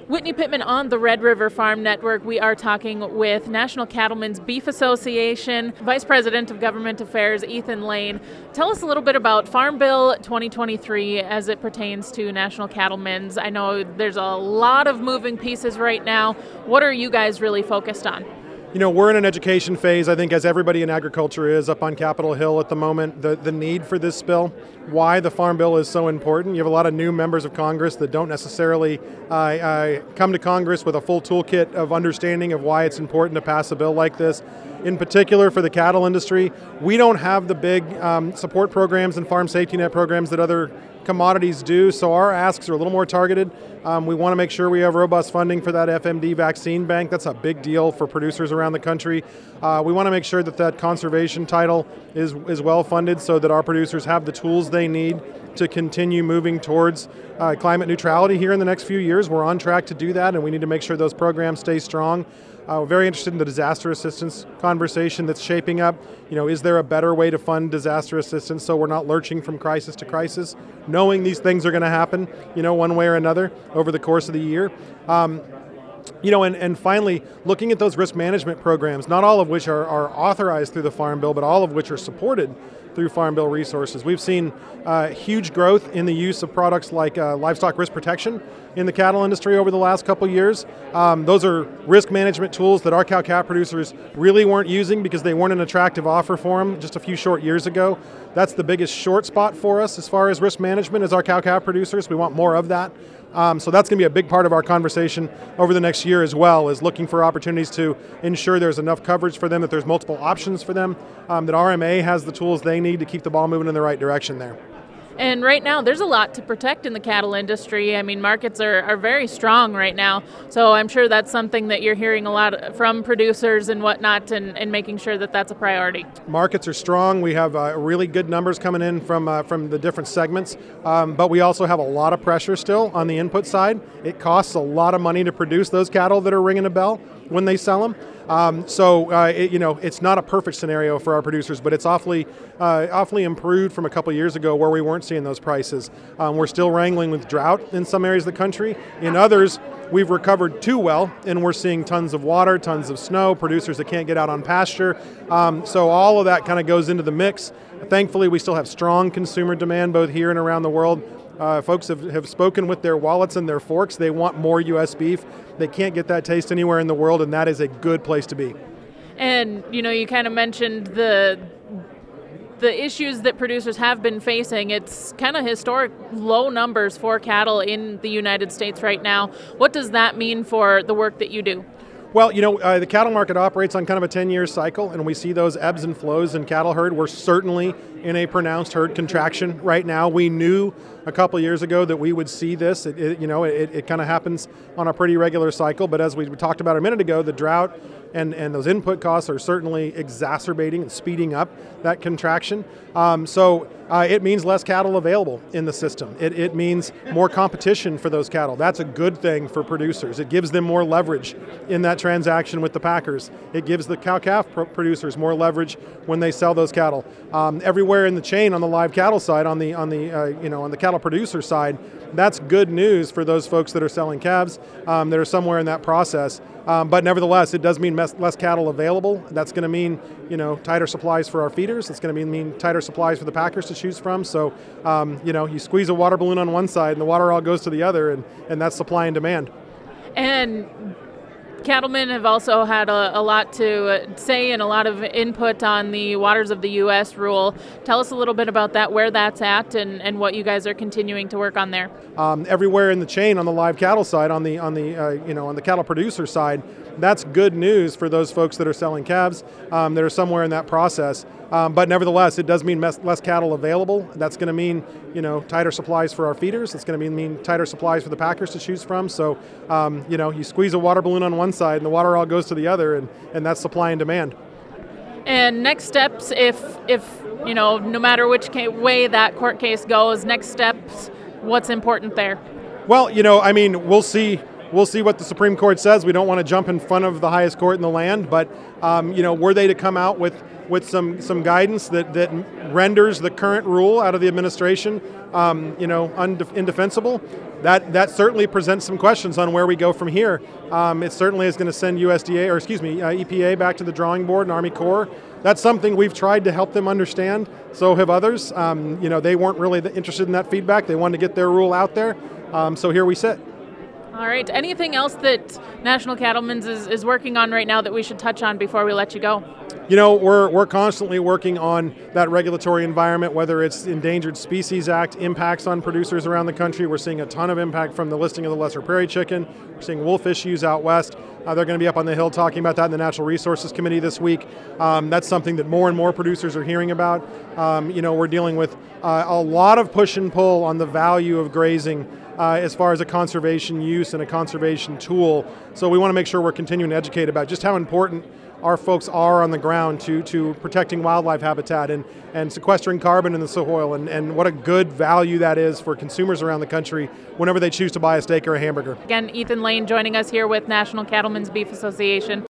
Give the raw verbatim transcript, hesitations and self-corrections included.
Whitney Pittman on the Red River Farm Network. We are talking with National Cattlemen's Beef Association Vice President of Government Affairs, Ethan Lane. Tell us a little bit about Farm Bill twenty twenty-three as it pertains to National Cattlemen's. I know there's a lot of moving pieces right now. What are you guys really focused on? You know, we're in an education phase, I think, as everybody in agriculture is up on Capitol Hill at the moment. The the need for this bill, why the Farm Bill is so important. You have a lot of new members of Congress that don't necessarily uh, uh, come to Congress with a full toolkit of understanding of why it's important to pass a bill like this. In particular, for the cattle industry, we don't have the big um, support programs and farm safety net programs that other commodities do, so our asks are a little more targeted. Um, we want to make sure we have robust funding for that F M D vaccine bank. That's a big deal for producers around the country. Uh, we want to make sure that that conservation title is, is well funded so that our producers have the tools they need to continue moving towards uh, climate neutrality here in the next few years. We're on track to do that, and we need to make sure those programs stay strong. Uh, we're very interested in the disaster assistance conversation that's shaping up. You know, is there a better way to fund disaster assistance so we're not lurching from crisis to crisis, knowing these things are going to happen, you know, one way or another over the course of the year. Um, You know, and, and finally, looking at those risk management programs, not all of which are, are authorized through the Farm Bill, but all of which are supported through Farm Bill resources. We've seen uh, huge growth in the use of products like uh, livestock risk protection in the cattle industry over the last couple years. Um, those are risk management tools that our cow-calf producers really weren't using because they weren't an attractive offer for them just a few short years ago. That's the biggest short spot for us as far as risk management as our cow-calf producers. We want more of that. Um, so that's going to be a big part of our conversation over the next year as well, is looking for opportunities to ensure there's enough coverage for them, that there's multiple options for them, um, that R M A has the tools they need to keep the ball moving in the right direction there. And right now, there's a lot to protect in the cattle industry. I mean, markets are, are very strong right now. So I'm sure that's something that you're hearing a lot from producers and whatnot, and, and making sure that that's a priority. Markets are strong. We have uh, really good numbers coming in from uh, from the different segments. Um, but we also have a lot of pressure still on the input side. It costs a lot of money to produce those cattle that are ringing a bell when they sell them. Um, so, uh, it, you know, it's not a perfect scenario for our producers, but it's awfully uh, awfully improved from a couple years ago where we weren't seeing those prices. Um, we're still wrangling with drought in some areas of the country. In others, we've recovered too well, and we're seeing tons of water, tons of snow, producers that can't get out on pasture. Um, so all of that kind of goes into the mix. Thankfully, we still have strong consumer demand both here and around the world. Uh, folks have, have spoken with their wallets and their forks. They want more U S beef. They can't get that taste anywhere in the world, and that is a good place to be. And, you know, you kind of mentioned the the issues that producers have been facing. It's kind of historic low numbers for cattle in the United States right now. What does that mean for the work that you do? Well, you know, uh, the cattle market operates on kind of a ten-year cycle, and we see those ebbs and flows in cattle herd. We're certainly in a pronounced herd contraction right now. We knew a couple years ago that we would see this. It, it, you know, it, it kind of happens on a pretty regular cycle, but as we talked about a minute ago, the drought and, and those input costs are certainly exacerbating and speeding up that contraction. Um, so uh, it means less cattle available in the system. It, it means more competition for those cattle. That's a good thing for producers. It gives them more leverage in that transaction with the packers. It gives the cow-calf pro- producers more leverage when they sell those cattle. Um, everywhere in the chain on the live cattle side, on the on the uh, you know on the cattle producer side, that's good news for those folks that are selling calves um, that are somewhere in that process. Um, but nevertheless, it does mean less, less cattle available. That's going to mean, you know, tighter supplies for our feeders. It's going to mean, mean tighter supplies for the packers to choose from. So, um, you know, you squeeze a water balloon on one side and the water all goes to the other, and, and that's supply and demand. And cattlemen have also had a, a lot to say and a lot of input on the Waters of the U S rule. Tell us a little bit about that, where that's at, and, and what you guys are continuing to work on there. Um, everywhere in the chain on the live cattle side, on the on the uh, you know on the cattle producer side, that's good news for those folks that are selling calves um, that are somewhere in that process. Um, but nevertheless, it does mean less, less cattle available. That's going to mean, you know, tighter supplies for our feeders. It's going to mean, mean tighter supplies for the packers to choose from. So, um, you know, you squeeze a water balloon on one side and the water all goes to the other, and, and that's supply and demand. And next steps, if, if you know, no matter which ca- way that court case goes, next steps, what's important there? Well, you know, I mean, we'll see. We'll see what the Supreme Court says. We don't want to jump in front of the highest court in the land, but um, you know, were they to come out with, with some some guidance that, that renders the current rule out of the administration, um, you know, undef- indefensible, that that certainly presents some questions on where we go from here. Um, it certainly is going to send U S D A, or excuse me, uh, E P A back to the drawing board and Army Corps. That's something we've tried to help them understand. So have others. Um, you know, they weren't really interested in that feedback. They wanted to get their rule out there. Um, so here we sit. All right. Anything else that National Cattlemen's is, is working on right now that we should touch on before we let you go? You know, we're we're constantly working on that regulatory environment, whether it's Endangered Species Act, impacts on producers around the country. We're seeing a ton of impact from the listing of the lesser prairie chicken. We're seeing wolf issues out west. Uh, they're going to be up on the Hill talking about that in the Natural Resources Committee this week. Um, that's something that more and more producers are hearing about. Um, you know, we're dealing with uh, a lot of push and pull on the value of grazing Uh, as far as a conservation use and a conservation tool. So we want to make sure we're continuing to educate about just how important our folks are on the ground to to protecting wildlife habitat and, and sequestering carbon in the soil, and, and what a good value that is for consumers around the country whenever they choose to buy a steak or a hamburger. Again, Ethan Lane joining us here with National Cattlemen's Beef Association.